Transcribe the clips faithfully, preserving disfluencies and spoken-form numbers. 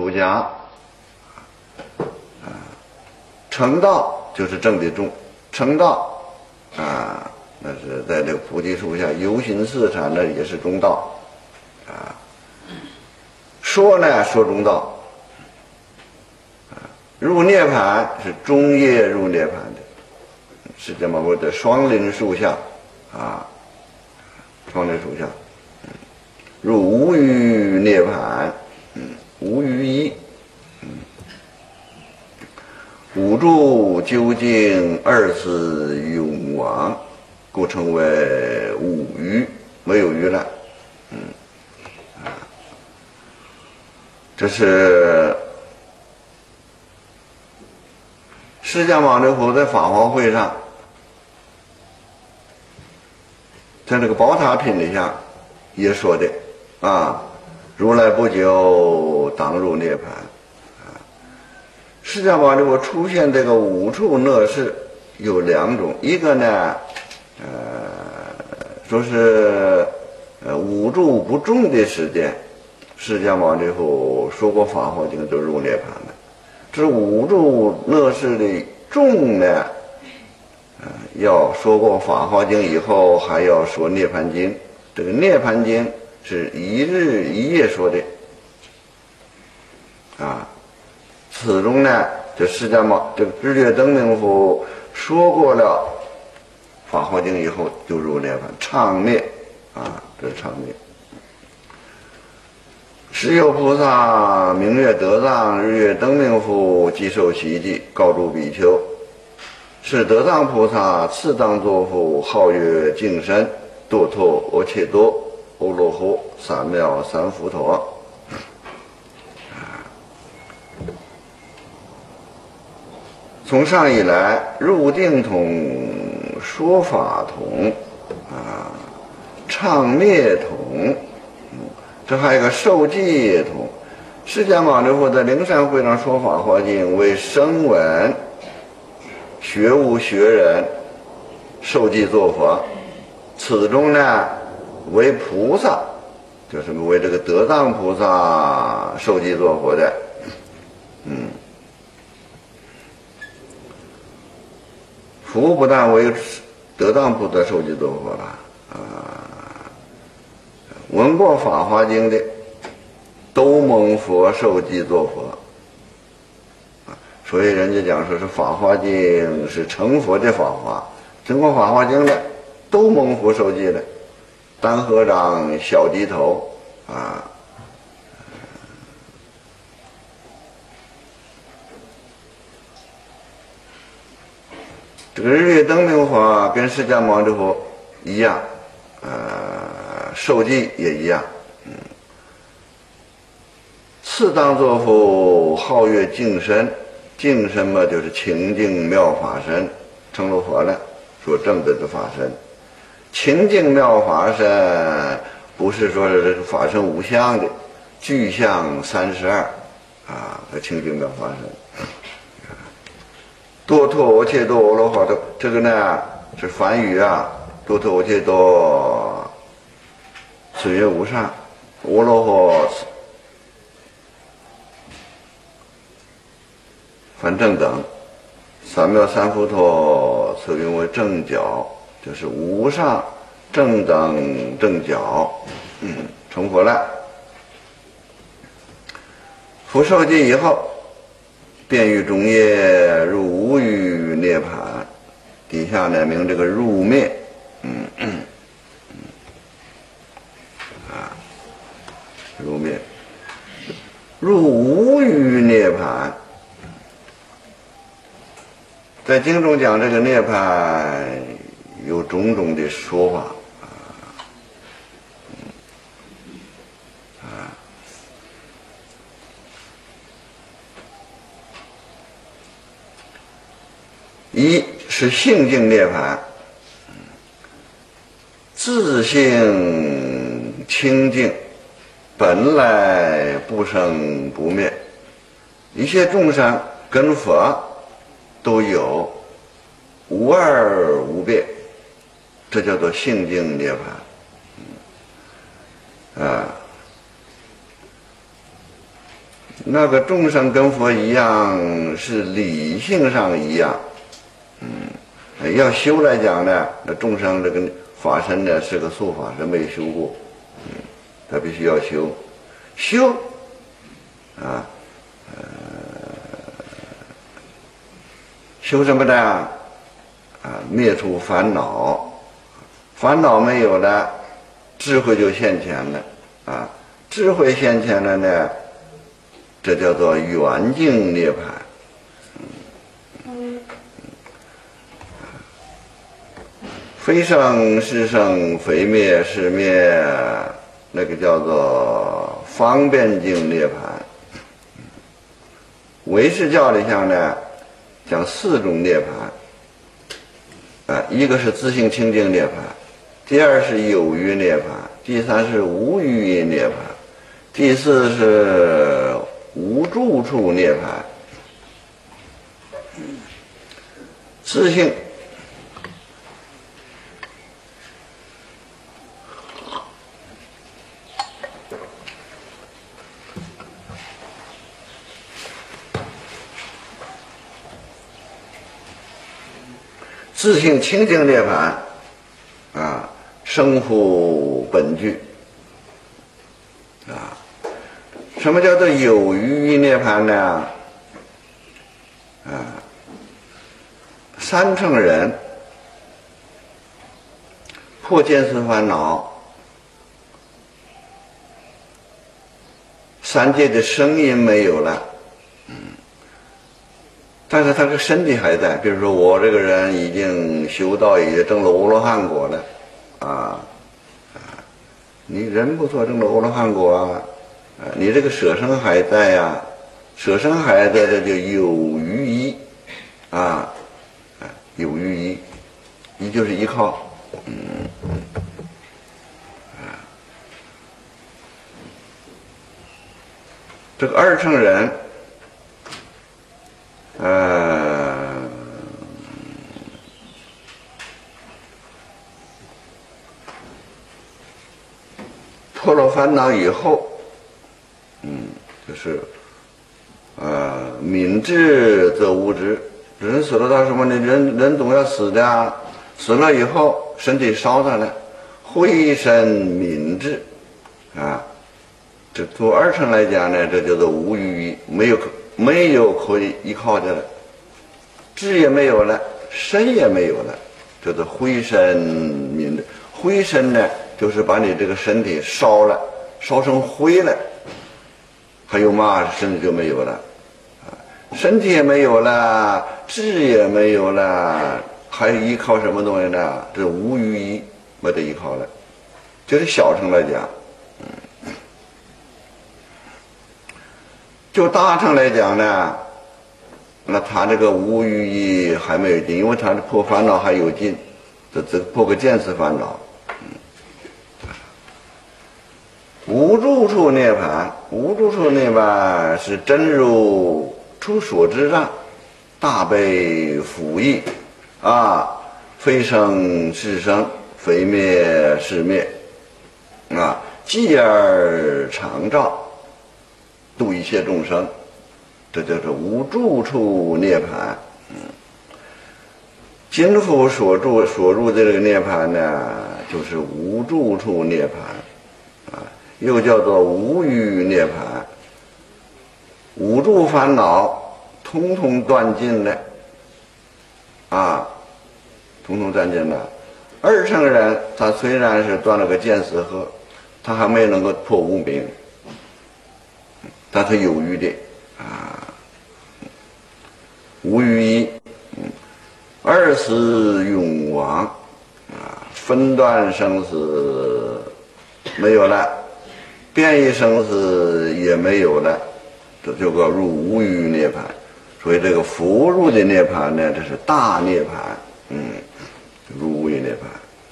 出家，啊，成道就是正的中，成道啊，那是在这个菩提树下游行四禅，那也是中道，啊，说呢说中道，啊，入涅盘是中叶入涅盘的，释迦牟尼在双林树下，啊，双林树下。入无余涅盘，嗯，无余一，嗯，五住究竟二次永亡，故称为无余，没有余了，嗯，啊，这是释迦牟尼佛在法华会上，在这个宝塔品里下也说的。啊，如来不久当入涅盘，啊，释迦牟尼佛出现这个五处乐事有两种，一个呢，呃，说是呃五住不重的时间，释迦牟尼佛说过法华经就入涅盘了。这五住乐事的重呢，呃，要说过法华经以后，还要说涅盘经，这个涅盘经。是一日一夜说的，啊，此中呢，这释迦牟这个智月灯明佛说过了《法华经》以后，就入涅盘畅灭，啊，这是畅灭。时有菩萨明月德藏日月灯明佛即受其记，告诸比丘：是德藏菩萨次当作佛，号曰净身，堕脱阿切多。欧罗诃三藐三菩陀，啊，从上以来，入定统，说法统，啊，唱灭统，嗯，这还有一个受记统。释迦牟尼佛在灵山会上说法华经，为声闻、学无学人受记作佛，此中呢。为菩萨，就是为这个德藏菩萨受记作佛的，嗯，佛不但为德藏菩萨受记作佛了，啊，闻过法华经的都蒙佛受记作佛，啊，所以人家讲说是法华经是成佛的法华，听过法华经的都蒙佛受记的。单合掌，小低头，啊，这个日月灯明佛跟释迦牟尼佛一样，呃，受记也一样，嗯，次当作佛，号曰净身，净身嘛就是清净妙法身，成了佛了，说正德的法身。清净妙法身不是说是这个法身无相的，具相三十二啊，这清净妙法身。多脱阿切多阿罗哈多，这个呢是梵语啊，多脱阿切多，此曰无上，阿罗哈梵正等，三藐三菩陀，此云为正觉。就是无上正等正觉，嗯，成佛了。佛受记以后，便于中叶入无余涅盘，底下呢名这个入灭，嗯嗯嗯，啊，入灭，入无余涅盘。在经中讲这个涅盘。有种种的说法，啊，啊，一是性净涅盘，自性清净，本来不生不灭，一切众生跟佛都有，无二无别。这叫做性净涅盘，嗯，啊， 那个众生跟佛一样，是理性上一样，嗯，要修来讲呢，那众生这个法身呢是个素法身，没修过，嗯，他必须要修，修，啊，呃，修什么呢？啊，灭除烦恼，烦恼没有了，智慧就现前了，啊，智慧现前了呢，这叫做圆净涅槃。非生是生，非灭是灭，那个叫做方便净涅槃。唯识教里向呢，讲四种涅槃，啊，一个是自性清净涅槃，第二是有余涅槃，第三是无余涅槃，第四是无住处涅槃。自性自性清净涅槃，啊，生乎本具，啊，什么叫做有余涅槃呢？啊，三乘人破见思烦恼，三界的声音没有了，嗯，但是他的身体还在。比如说我这个人已经修道，也证了阿罗汉果了，啊啊，你人不错，证了阿罗汉果啊，啊，你这个舍身还在呀、啊，舍身还在，这就有余依，啊，啊，有余依，依就是依靠，嗯，啊，这个二乘人。呃，破了烦恼以后，嗯，就是呃，泯智则无知。人死了到什么呢？人人总要死的啊，死了以后身体烧着了，灰身泯智，啊，这做二乘来讲呢，这叫做无余依，没有可。没有可以依靠的了，智也没有了，身也没有了，叫做灰身泯。灰身呢，就是把你这个身体烧了，烧成灰了，还有嘛，身体就没有了，啊，身体也没有了，智也没有了，还依靠什么东西呢？这无余依，没得依靠了。这是小乘来讲。就大乘来讲呢，那他这个无余依还没有尽，因为他的破烦恼还有尽，这这破个见思烦恼。嗯，无住处涅槃，无住处涅槃是真如出所知障，大悲辅益，啊，非生是生，非灭是灭，啊，继而常照。度一切众生，这就是无住处涅槃。嗯，今复所住所入的这个涅槃呢，就是无住处涅槃，啊，又叫做无余涅槃。五住烦恼通通断尽了，啊，通通断尽了。二乘人他虽然是断了个见思惑，他还没能够破无明。但它有余的啊，无余依，嗯，二死永亡啊，分段生死没有了，变异生死也没有了，这就叫入无余涅槃。所以这个佛入的涅槃呢，这是大涅槃，嗯，入无余涅槃。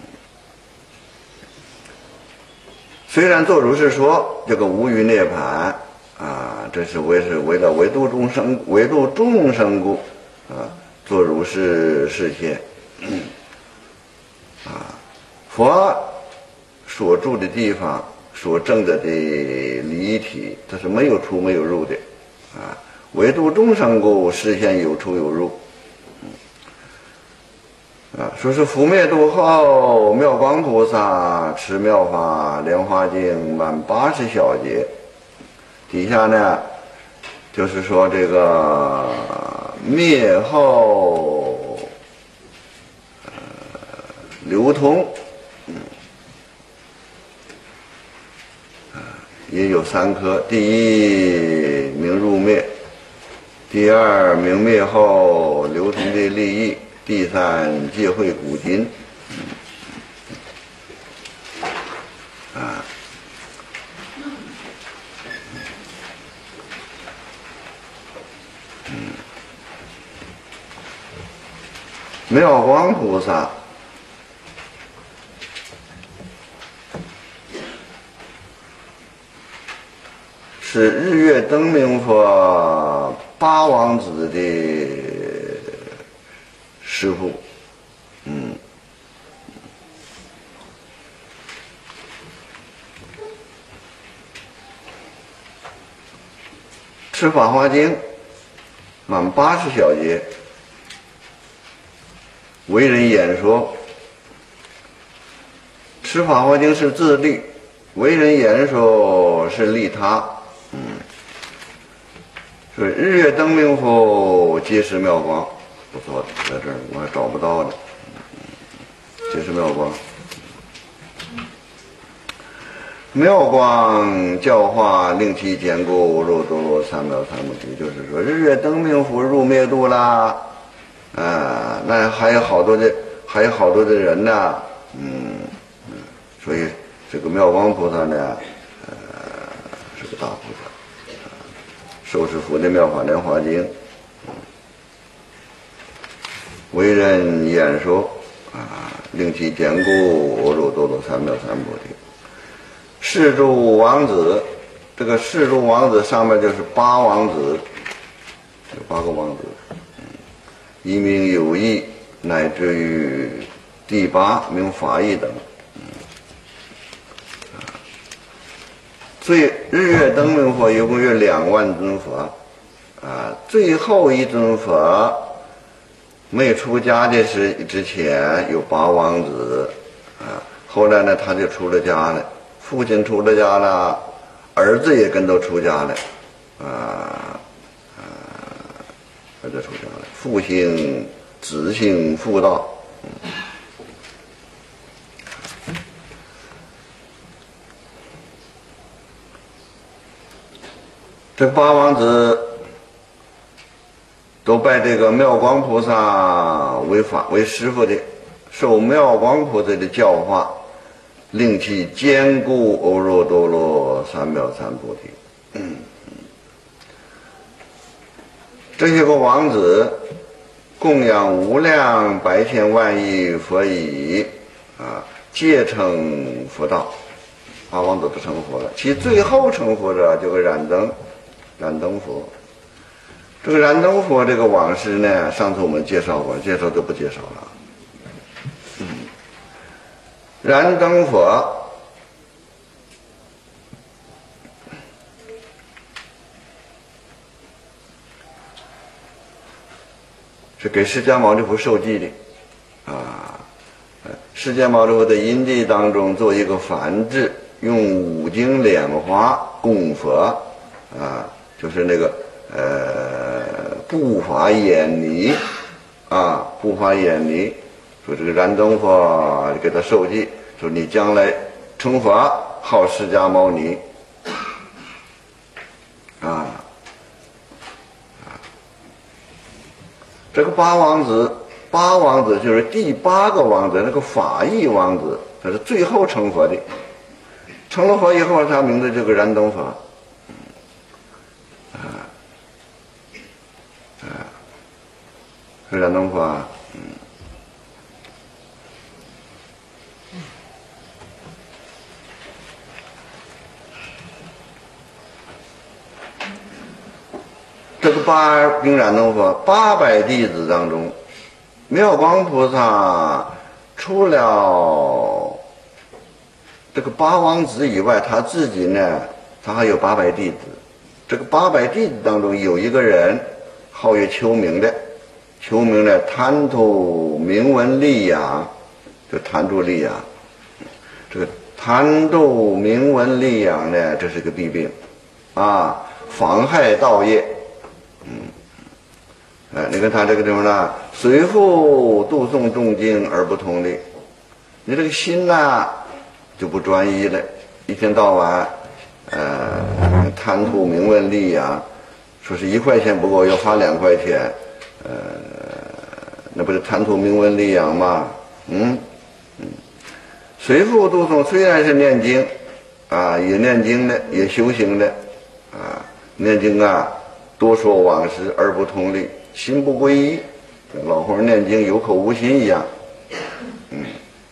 虽然做如是说这个无余涅槃。啊，这是为是为了唯度众生，唯度众生故，啊，做如是示现，嗯，啊，佛所住的地方，所证的的离体，它是没有出没有入的， 为度众生故，实现有出有入。啊，说是伏灭度后，妙光菩萨持妙法莲华经满八十小节。底下呢，就是说这个灭后，呃，流通，嗯，啊，也有三科。第一名入灭，第二明灭后流通的利益。第三，借会古今，啊，嗯，妙光菩萨是日月灯明佛八王子的师父，嗯，持《法华经》满八十小节，为人演说。持《法华经》是自利，为人演说是利他。嗯，所以日月灯明佛皆是妙光。不错的，在这儿我还找不到呢。这是妙光，妙光教化令其坚固，入多罗三藐三菩提。就是说，日月灯明佛入灭度啦，啊，那还有好多的，还有好多的人呢，嗯嗯，所以这个妙光菩萨呢，呃，是个大菩萨，啊，受持佛的妙法莲华经。为人演说啊，令其坚固，入多罗三藐三菩提。世诸王子，这个世诸王子上面就是八王子，有八个王子，嗯，一名有义，乃至于第八名法义等。嗯，啊，最日月灯明佛一共有两万尊佛，啊，最后一尊佛。没出家的是之前有八王子，啊，后来呢他就出了家了，父亲出了家了，儿子也跟着出家了，啊啊，儿子出家了，父姓子姓父道，嗯，这八王子。都拜这个妙光菩萨为法为师父的，受妙光菩萨的教化，令其坚固欧若多罗三藐三菩提。嗯，这些个王子供养无量百千万亿佛已，啊，皆成佛道。八王子都成佛了，其最后成佛者就是燃灯，燃灯佛。这个燃灯佛这个往事呢，上次我们介绍过，介绍就不介绍了。嗯，燃灯佛是给释迦牟尼佛受记的啊。释迦牟尼佛在因地当中做一个梵志，用五经莲花供佛啊，就是那个。呃，布法眼尼啊，布法眼尼，说这个燃灯佛给他受记，说你将来成佛，号释迦牟尼啊啊！这个八王子，八王子就是第八个王子，那个法义王子，他是最后成佛的。成了佛以后，他名字就叫燃灯佛。啊。啊，是燃灯佛，嗯，这个八名燃灯佛八百弟子当中，妙光菩萨除了这个八王子以外，他自己呢，他还有八百弟子， 这个八百弟子当中有一个人号曰丘明的，丘明呢贪图名闻利养，就贪图利养。这个贪图名闻利养呢，这是个弊病啊，妨害道业。嗯，哎，你看他这个地方呢，随复读诵众经而不通力，你这个心呐就不专一了，一天到晚呃贪图名闻利养，说是一块钱不够要花两块钱，呃那不是贪图名闻利养吗？嗯嗯，随复读诵虽然是念经啊，也念经的，也修行的啊，念经啊多说往事而不通力，心不归一，跟老和尚念经有口无心一样。嗯，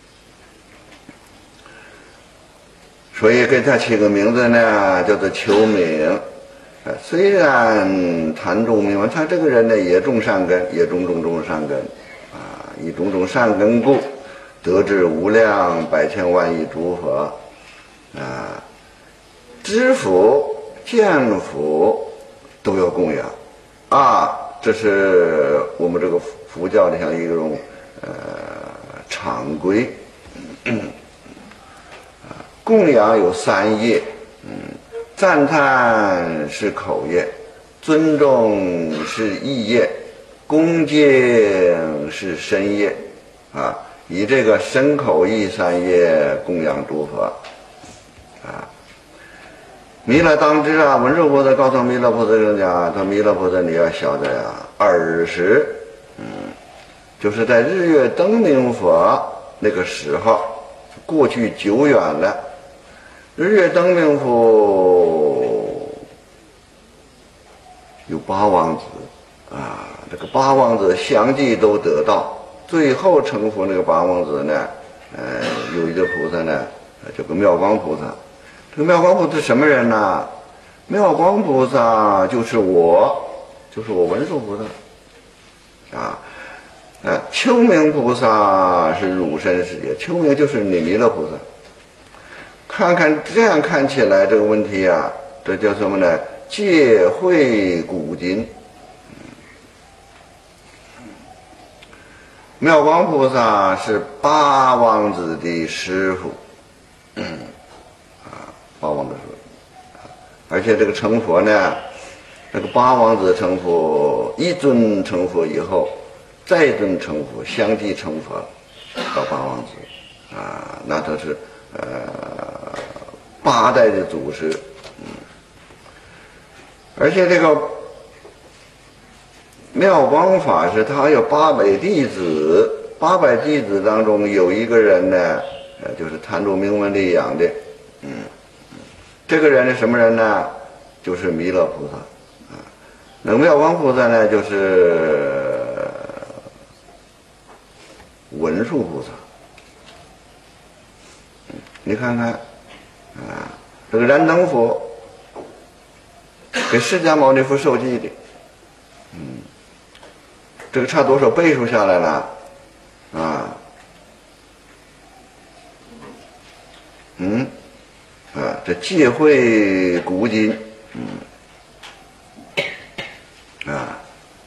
所以给他起个名字呢，叫做丘明。虽然贪著名闻，他这个人呢也种善根，也种种种善根啊，以种种善根故，得至无量百千万亿诸佛啊，知府见府都要供养啊，这是我们这个佛教的像一种呃常规。啊，供养有三业，嗯。赞叹是口业，尊重是意业，恭敬是身业啊，以这个身口意三业供养诸佛啊。弥勒当知啊，文殊菩萨告诉弥勒菩萨人讲，他弥勒菩萨你要晓得呀，尔时，嗯，就是在日月灯明佛那个时候，过去久远了。日月灯明佛有八王子啊，这个八王子相继都得到，最后成佛那个八王子呢，呃，有一个菩萨呢，叫个妙光菩萨。这个妙光菩萨是什么人呢？妙光菩萨就是我，就是我文殊菩萨啊。呃，丘明菩萨是汝身世界，丘明就是你弥勒菩萨。看看这样看起来这个问题啊，这叫什么呢？借会古今。妙光菩萨是八王子的师傅，嗯，啊，八王子师傅，而且这个成佛呢，这个八王子成佛，一尊成佛以后，再尊成佛，相继成佛到八王子，啊，那他是。呃，八代的祖师，嗯，而且这个妙光法师他有八百弟子，八百弟子当中有一个人呢，呃，就是贪著名闻利养的，嗯，这个人是什么人呢？就是弥勒菩萨啊。那个妙光菩萨呢，就是文殊菩萨。你看看，啊，这个燃灯佛给释迦牟尼佛受记的，嗯，这个差多少倍数下来了，啊，嗯，啊，这借会古今，嗯，啊。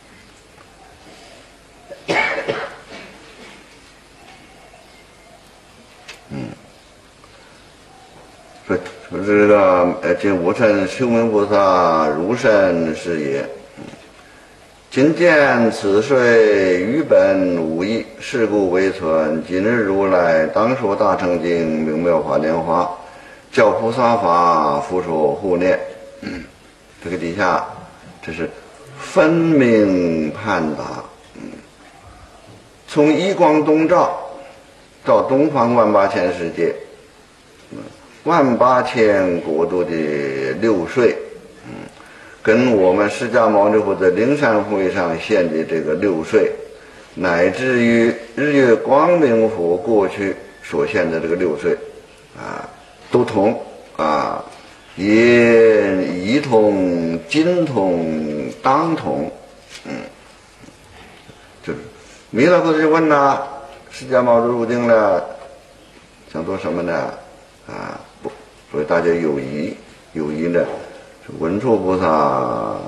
说说这个呃，今无身修明菩萨如身是也。今见此岁愚本无益，是故为存。今日如来当说大乘经，明妙法莲华，教菩萨法，复说护念。嗯，这个底下这是分明判答。嗯，从一光东照到东方万八千世界。嗯，万八千国度的六岁，嗯，跟我们释迦牟尼佛在灵山会上现的这个六岁，乃至于日月光明佛过去所现的这个六岁，啊，都同啊，也一同、今同、当同，嗯，就是弥勒佛就问了，释迦牟尼入定了，想做什么呢？啊，不，所以大家有疑，有疑呢， 文殊菩萨、呃、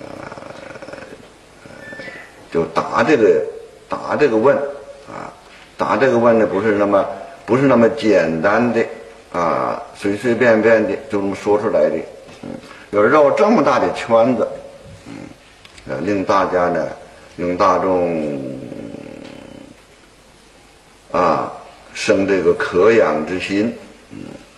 就答这个答这个问啊，答这个问呢不是那么不是那么简单的啊，随随便便的就这么说出来的，嗯，要绕这么大的圈子，嗯，呃，令大家呢，令大众啊生这个可仰之心，嗯。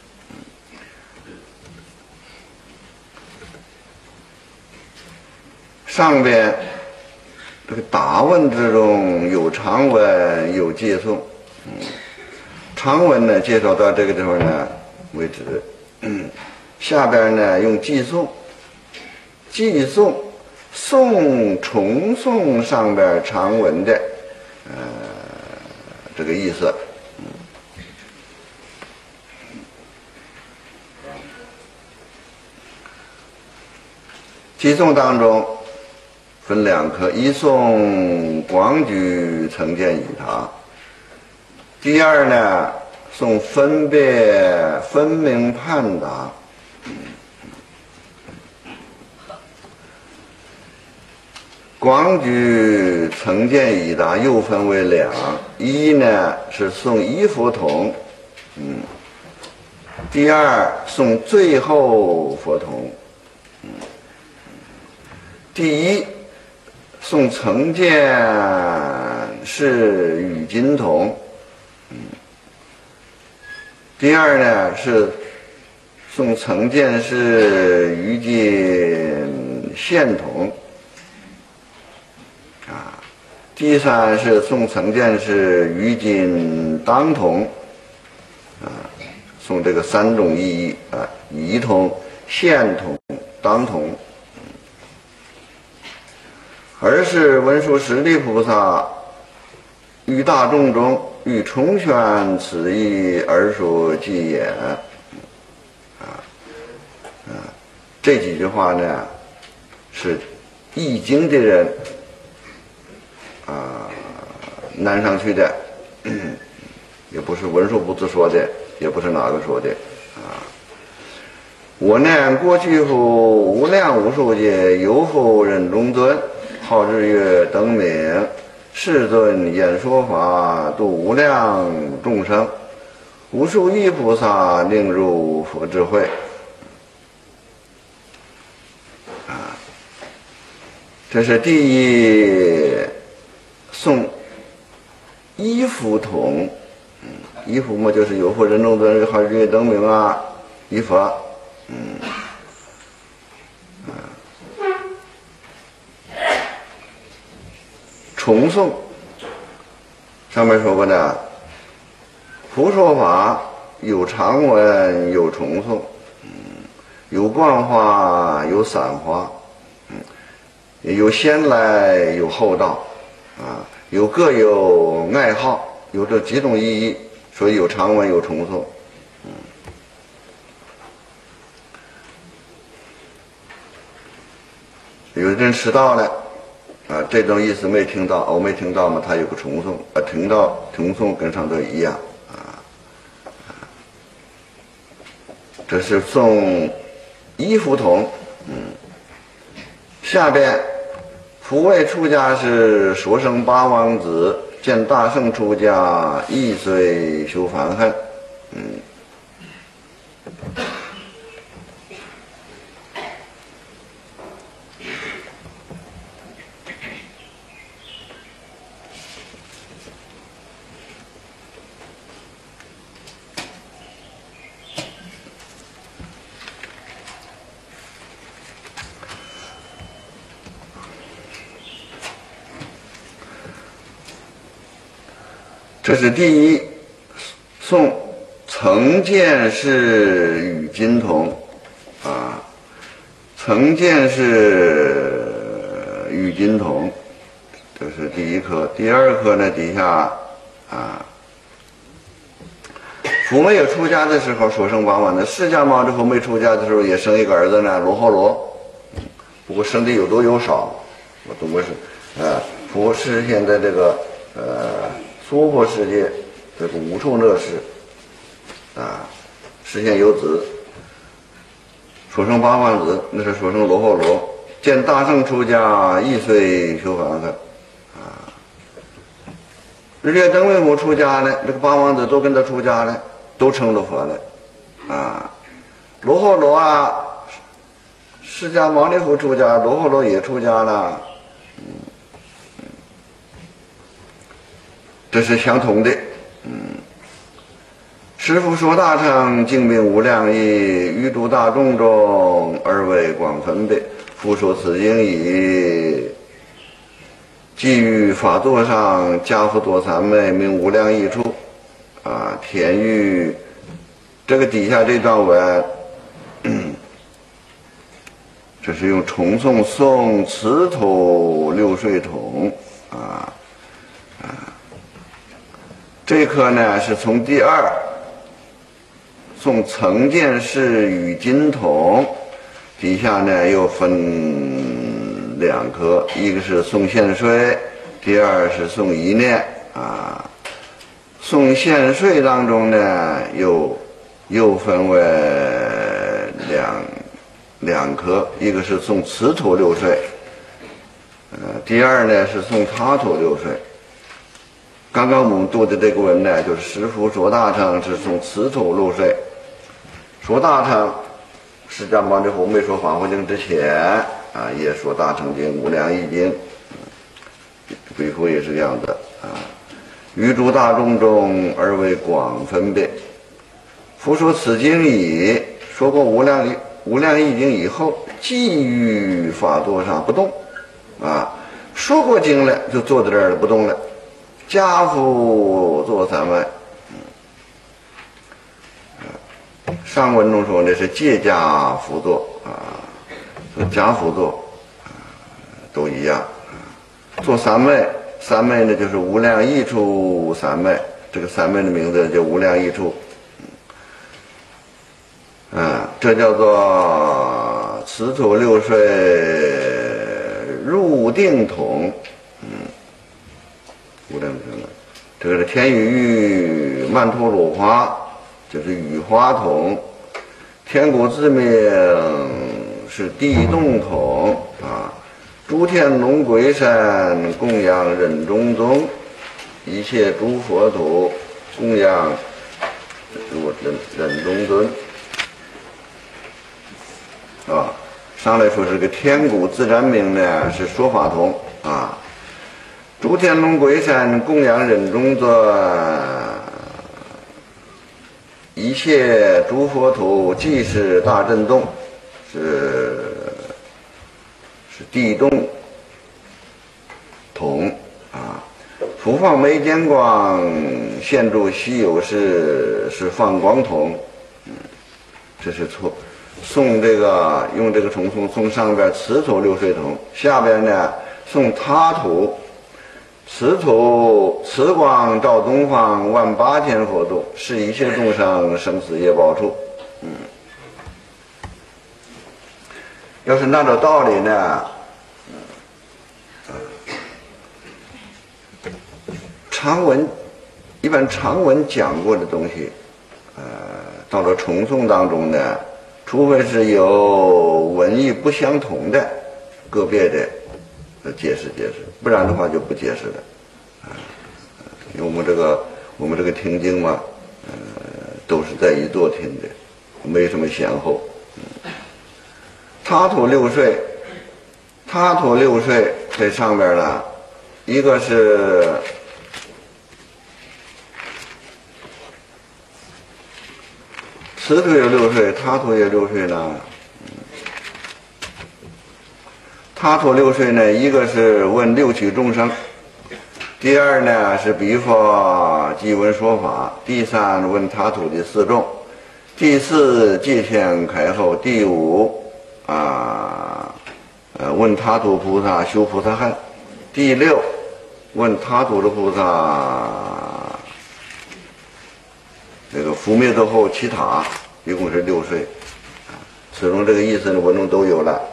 上边这个答问之中有长文有偈颂，嗯，长文呢介绍到这个地方呢为止，嗯，下边呢用偈颂，偈颂颂重颂上边长文的呃这个意思，嗯，偈颂当中分两科，一颂广举曾见已达，第二呢颂分别分明判达。广举曾见已达又分为两，一呢是颂一佛同，嗯，第二颂最后佛同，嗯，第一宋曾见是与今同，嗯，第二呢是宋曾见是与今现同，啊，第三是宋曾见是与今当同，啊，宋这个三种意义啊，仪同、现同、当同。而是文殊师利菩萨于大众中欲重宣此意而说偈言，啊啊，这几句话呢是译经的人啊难上去的，也不是文殊菩萨说的，也不是哪个说的啊。我念过去乎无量无数劫，有复忍中尊，号日月灯明，世尊演说法，度无量众生，无数亿菩萨令入佛智慧。啊，这是第一颂一佛同，嗯，一佛嘛就是有佛人中尊，号日月灯明啊，一佛，嗯。重颂上面说过的，佛说法有长文有重颂，嗯，有观化有散化，嗯，有先来有后到，啊，有各有爱好，有这几种意义，所以有长文有重颂，嗯，有的人迟到了。啊，这种意思没听到，我没听到嘛，他有个重颂，啊，听到重颂跟上头一样，啊，这是颂一佛同，嗯，下边福位出家是所生八王子，见大圣出家，亦虽修梵恨，嗯。这是第一颂曾见是与今同，啊，曾见是与今同，这是第一科。第二科呢，底下啊，佛没有出家的时候所生八王的，释迦牟尼佛没出家的时候也生一个儿子呢，罗睺罗，不过生的有多有少，我都不是，啊，佛实现在这个呃。娑婆世界这个无处乐世啊，实现有子， 说成八万子，那是说成罗睺罗。见大圣出家，一岁修梵行。啊，日月灯为母出家了，这个八王子都跟他出家了，都成了佛了。啊，罗睺罗啊，释迦牟尼佛出家，罗睺罗也出家了。嗯，这是相同的。嗯。师父说大乘精明无量义，于诸大众中而为广分别。复说此经已，即于法座上加福多三昧，名无量义处。啊，天域这个底下这段文，这是用重诵诵慈头六岁童啊啊，这一课呢是从第二。诵曾见是与金童，底下呢又分两科，一个是诵现税，第二是诵一念啊。诵现税当中呢，又又分为两两科，一个是诵慈头六税，呃，第二呢是诵他头六税。刚刚我们读的这个文呢，就是师父说大乘是诵慈头六税。说大乘，释迦牟尼佛没说《法华经》之前啊，也说大乘经、无量义经，鬼佛也是这样的啊。于诸大众中而为广分别。复说此经已，说过无量无量义经以后，即于法座上不动啊。说过经了，就坐在这儿了，不动了。家父坐三昧。上文中说的是借家辅坐啊，家辅坐啊，都一样啊。做三昧，三昧呢就是无量义处三昧，这个三昧的名字叫无量义处。啊，这叫做慈头六岁入定统。嗯，无量什么？这个是天雨曼陀罗花。就是雨花筒，天鼓之名是地动筒啊。诸天龙鬼神供养忍中宗，一切诸佛土供养忍忍中尊啊。上来说这个天鼓自然名呢是说法筒啊。诸天龙鬼神供养忍中尊。一切诸佛土即是大震动，是是地动统啊。普放眉间光，现住稀有是是放光筒，嗯，这是错。送这个用这个重诵，送上边慈头六岁筒，下边呢送他土。慈土慈光照东方，万八千佛度，是一切众生生死业报处。嗯，要是按照道理呢，常文一般常文讲过的东西，呃，到了重诵当中呢，除非是有文意不相同的个别的。解释解释，不然的话就不解释了，啊，因为我们这个我们这个听经嘛，呃，都是在一座听的，没什么先后。嗯，他土六岁，他土六岁在上边呢，一个是慈土有六岁，他土也六岁呢。他土六岁呢，一个是问六趣众生，第二呢是比佛即闻说法，第三问他土的四众，第四界限开后，第五啊呃问他土菩萨修菩萨恨，第六问他土的菩萨这个覆灭之后起塔，一共是六岁，此中这个意思呢文中都有了。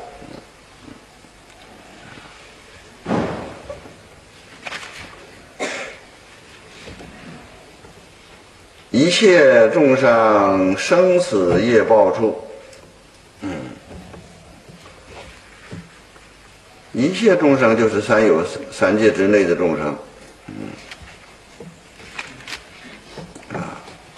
一切众生生死业报处，嗯。 一切众生就是三有三界之内的众生，嗯，啊，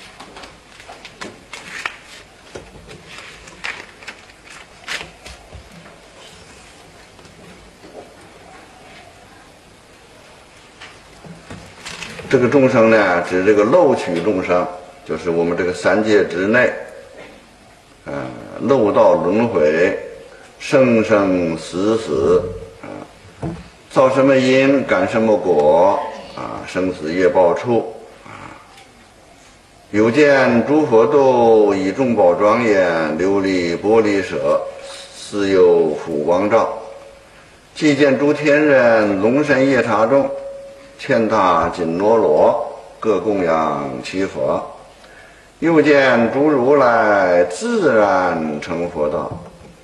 这个众生呢，指这个漏取众生，就是我们这个三界之内，啊，漏道轮回，生生死死。造什么因，感什么果，啊，生死业报处，啊，有见诸佛度，以众宝庄严，琉璃玻璃舍，似有ful光照。既见诸天人，龙神夜叉众，千塔紧罗罗，各供养其佛。又见诸如来，自然成佛道。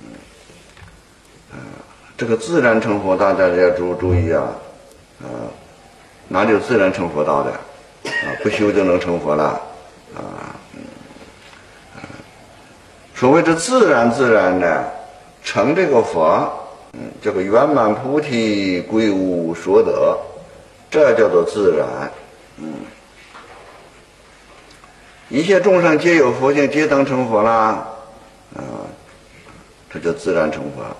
这个自然成佛道，大家要注注意啊，啊，哪里有自然成佛道的？啊，不修就能成佛了，啊，嗯，啊，所谓这自然自然的成这个佛，嗯，这个圆满菩提归无所得，这叫做自然，嗯，一切众生皆有佛性，皆当成佛啦，啊，这叫自然成佛。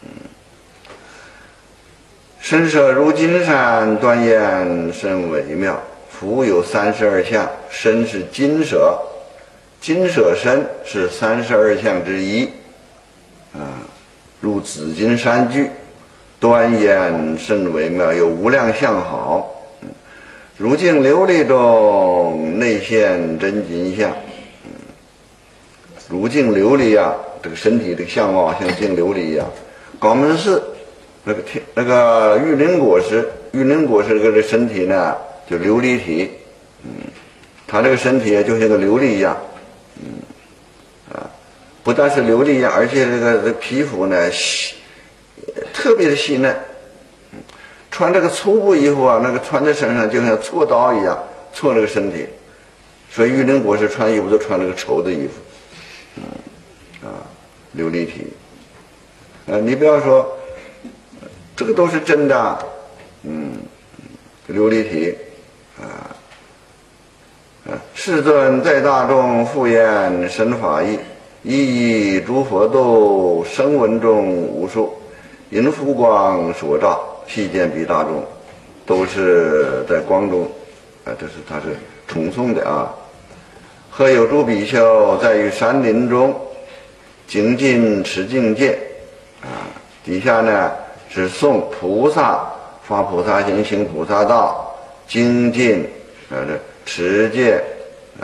身舍如金山，端严甚微妙。佛有三十二相，身是金舍，金舍身是三十二相之一，啊，如紫金山具，端严甚微妙，有无量相好。嗯、如镜琉璃中，内现真金相。嗯、如镜琉璃啊，这个身体这个相貌像镜琉璃一样。广门寺那个天那个玉林果实，玉林果实这个身体呢，就琉璃体，嗯，他这个身体就像个琉璃一样，嗯，啊，不但是琉璃一样，而且这个这个皮肤呢细，特别的细嫩，嗯，穿这个粗布衣服啊，那个穿在身上就像锉刀一样锉这个身体，所以玉林果实穿衣服都穿那个绸的衣服，嗯，啊，琉璃体，啊，你不要说。这个都是真的，嗯，琉璃体，啊，啊，世尊在大众复言神法义，一一诸佛度，声闻众无数，因福光所照，悉见彼大众，都是在光中，啊，这是他是重诵的啊。何有诸比丘在于山林中，精进持境界，啊，底下呢。是诵菩萨发菩萨行，行菩萨道，精进，呃，这持戒，呃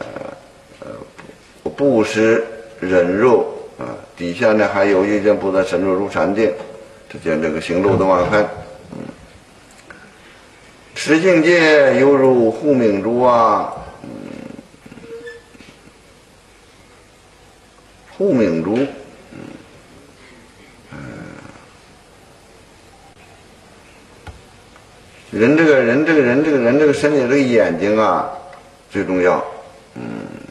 呃，布施，忍辱，啊、呃，底下呢还有一件菩萨深入入禅定，这叫这个行路的万分，嗯，持境界犹如护明珠啊，嗯，护明珠。人这个人这个人这个人这个身体这个眼睛啊最重要，嗯，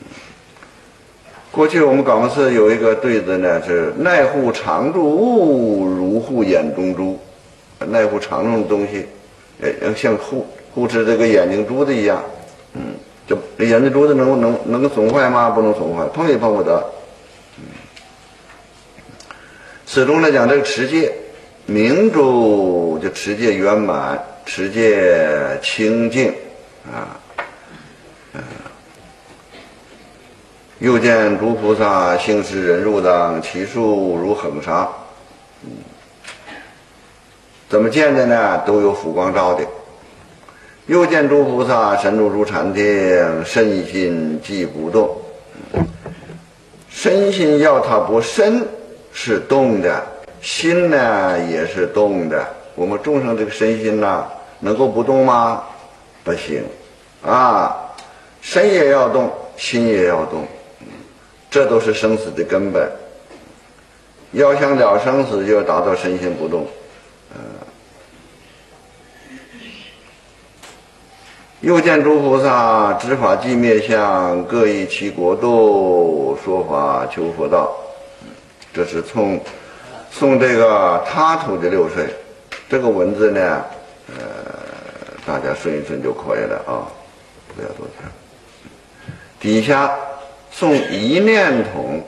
过去我们港寺有一个对子呢，是奈护常住物，如护眼中珠，奈护常用的东西，呃，像护护持这个眼睛珠子一样，嗯，就眼睛珠子能能能损坏吗？不能损坏，碰也碰不得，嗯，始终来讲这个持戒，明珠就持戒圆满。持戒清净啊，嗯、啊，又见诸菩萨行施忍辱等，其数如恒沙。嗯，怎么见的呢？都有福光照的。又见诸菩萨深入入禅定，身心即不动。嗯、身心要它不身是动的，心呢也是动的。我们众生这个身心呐、啊。能够不动吗？不行，啊，身也要动，心也要动，这都是生死的根本。要想了生死，就要达到身心不动。呃，又见诸菩萨知法即灭相，各以其国度说法求佛道。这是从从这个他土的六岁。 这个文字呢，呃，大家顺一顺就可以了啊，不要多看。底下送一念筒，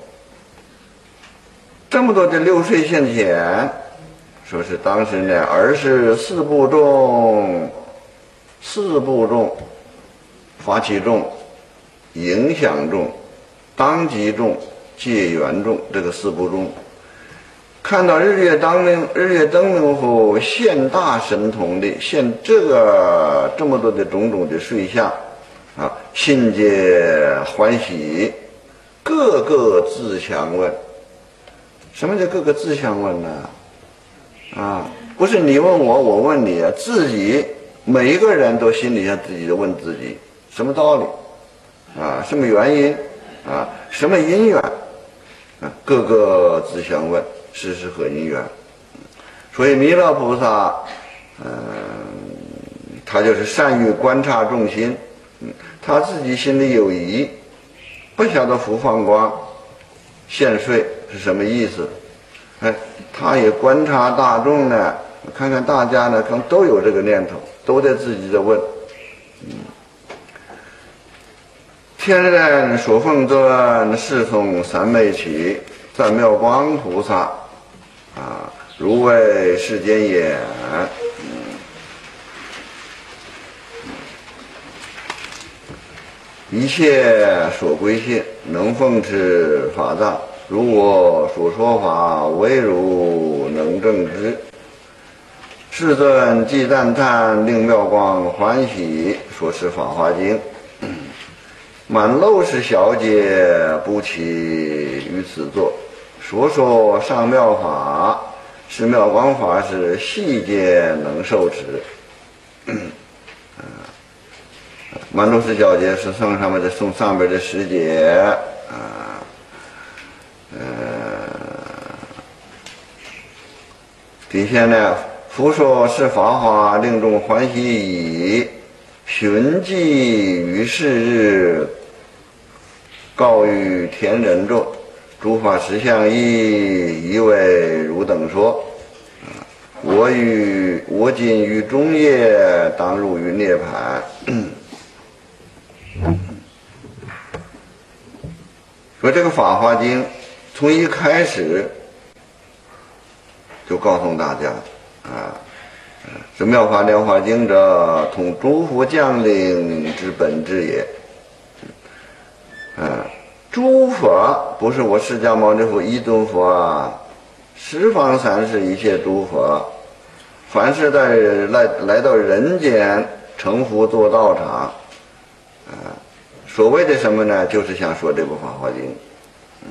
这么多的六岁现前，说是当时呢，儿是四部众，四部众，发起众，影响众，当机众，借缘众，这个四部众。看到日月当明，日月灯明后现大神通的现这个这么多的种种的瑞相啊，心皆欢喜，个个自相问。什么叫个个自相问呢？啊，不是你问我，我问你啊，自己每一个人都心里上自己的问自己，什么道理啊？什么原因啊？什么因缘啊？个个自相问。事实和因缘，所以弥勒菩萨，嗯、呃，他就是善于观察众心，嗯，他自己心里有疑，不晓得福放光现税是什么意思，哎，他也观察大众呢，看看大家呢，可能都有这个念头，都在自己的问，嗯，天人所奉尊，侍从三昧起，赞妙光菩萨。啊，如为世间眼，嗯，一切所归现，能奉持法藏，如我所说法，唯如能证之。世尊既赞叹，令妙光欢喜，说是《法华经》。满漏是小解，不起于此作。说说上妙法，是妙光法师细节能受持。嗯，满漏是小节是送上面的送上边的十节啊，呃，底下呢，复说是法华，令众欢喜矣。寻迹于是日，告于天人众。诸法实相义，一为汝等说。我与我今于中夜，当入于涅盘。说这个《法华经》从一开始就告诉大家啊，是妙法莲华经者，通诸佛降临之本质也。啊。诸佛不是我释迦牟尼佛一尊佛啊，十方三世一切诸佛，凡是在来来到人间成佛做道场，啊，所谓的什么呢？就是想说这部《法华经》，嗯，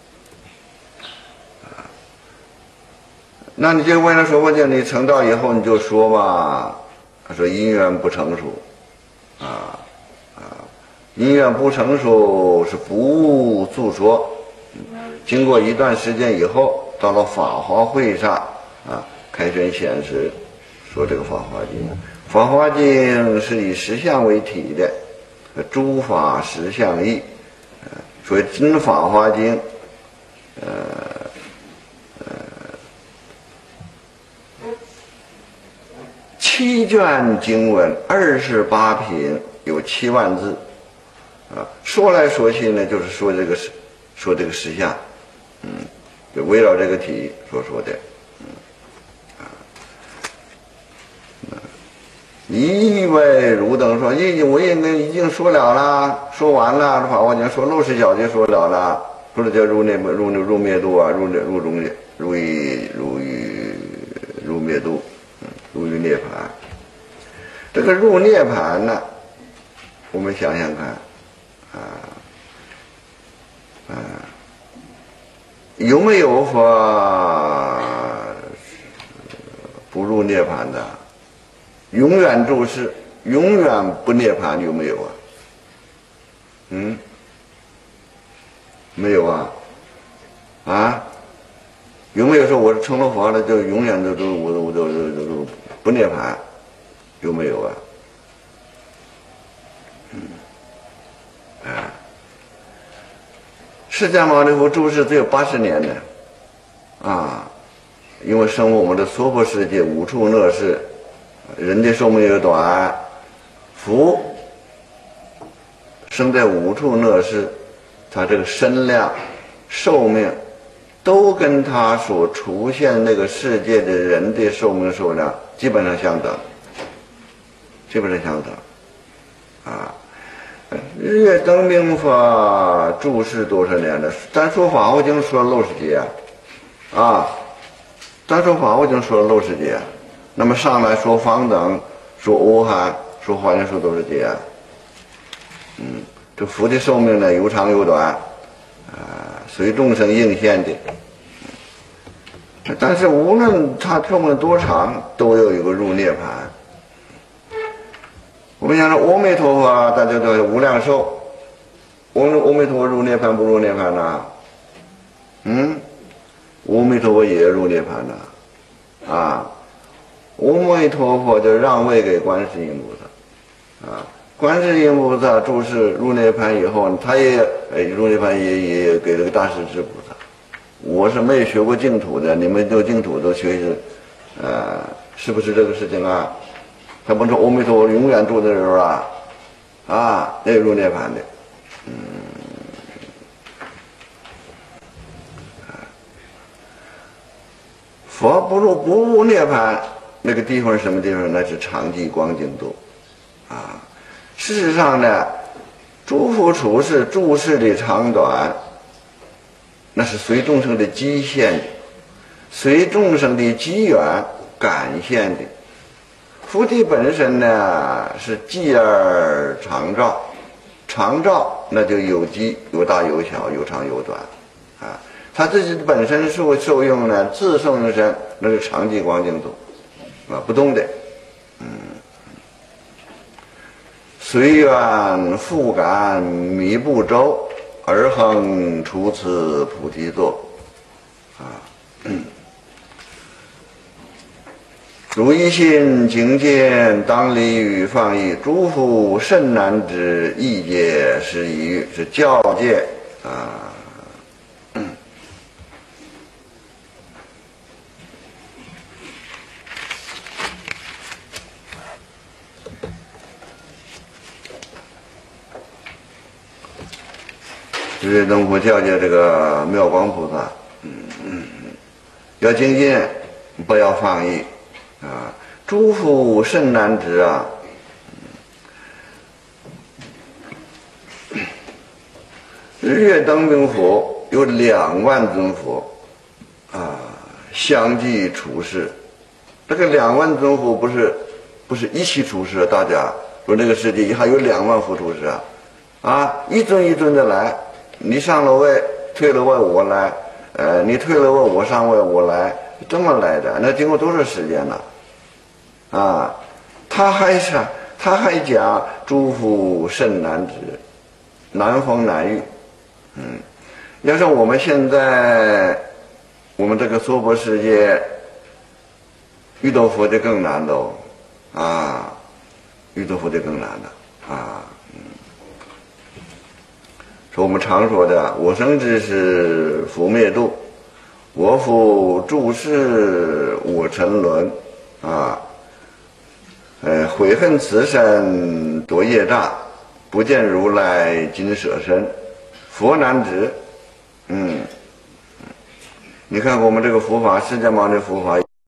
啊，那你就问了说，我叫你成道以后你就说吧，他说因缘不成熟，啊。因缘不成熟是不诉说，经过一段时间以后，到了法华会上啊，开选显示说这个《法华经》，《法华经》是以实相为体的，诸法实相义，呃，所以真《法华经》，呃呃，七卷经文，二十八品，有七万字。啊，说来说去呢，就是说这个实，说这个实相，嗯，就围绕这个题所说的，嗯，啊，一为汝等说，已经我应该已经说了啦，说完了，这法华经说六十小节说了啦，说的叫入内入入灭度啊，入入中入于入于入灭度，嗯，入于涅槃。这个入涅槃呢，我们想想看。啊，啊，有没有说不入涅槃的？永远住世，永远不涅槃，有没有啊？嗯，没有啊？啊，有没有说我成了佛了，就永远都都我都我都都都不涅槃？有没有啊？嗯。啊，释迦牟尼佛住世只有八十年的，啊， 因为生活我们的娑婆世界五处乐事，人的寿命又短，福生在五处乐事，他这个身量、寿命都跟他所出现那个世界的人的寿命数量基本上相等，基本上相等啊。日月灯明法注释多少年了？咱说法华经说了六十节啊，咱说法华经说了六十节，那么上来说方等，说阿含，说华严说多少节？嗯，这佛的寿命呢有长有短，啊，随众生应现的。但是无论他寿命多长，都有一个入涅盘。我们讲说阿弥陀佛，大家都是无量寿。阿阿弥陀佛入涅盘不入涅盘呢？嗯，阿弥陀佛也入涅盘呢。啊，阿弥陀佛就让位给观世音菩萨。啊，观世音菩萨注释入涅盘以后，他也哎入涅盘也也给了个大势至菩萨。我是没学过净土的，你们都净土都学习，呃，是不是这个事情啊？他不是阿弥陀佛永远住的时候啊，啊，那入涅盘的，嗯，佛不入不入涅盘，那个地方是什么地方？那是常寂光净土，啊，事实上呢，诸佛处世注释的长短，那是随众生的机现的，随众生的机缘感现的。佛体本身呢是寂而常照，常照那就有机有大有小，有长有短，啊，他自己本身受受用呢，自受用身那是常寂光净土，啊，不动的，嗯，随缘复感迷不周，而恒除此菩提座，啊。嗯，如一心境见，当离与放逸，诸佛甚难知，意界是一语，是教界啊。嗯，日月灯佛教界这个妙光菩萨，嗯嗯，要精进，不要放逸。啊，诸佛甚难知啊！日月灯明佛有两万尊佛啊，相继出世。这个两万尊佛不是不是一起出世，大家说这个世界还有两万佛出世啊！啊，一尊一尊的来，你上了位，退了位，我来，呃，你退了位，我上位，我来。这么来的，那经过多少时间呢？啊，他还是他还讲诸佛甚难知，难逢难遇。嗯，要是我们现在我们这个娑婆世界遇到佛就更难的哦，啊，遇到佛就更难的啊。嗯，说我们常说的我生之时佛灭度，我复注释我沉沦啊，呃，悔恨此身多业障，不见如来今舍身，佛难知。嗯，你看我们这个佛法，释迦牟尼佛法。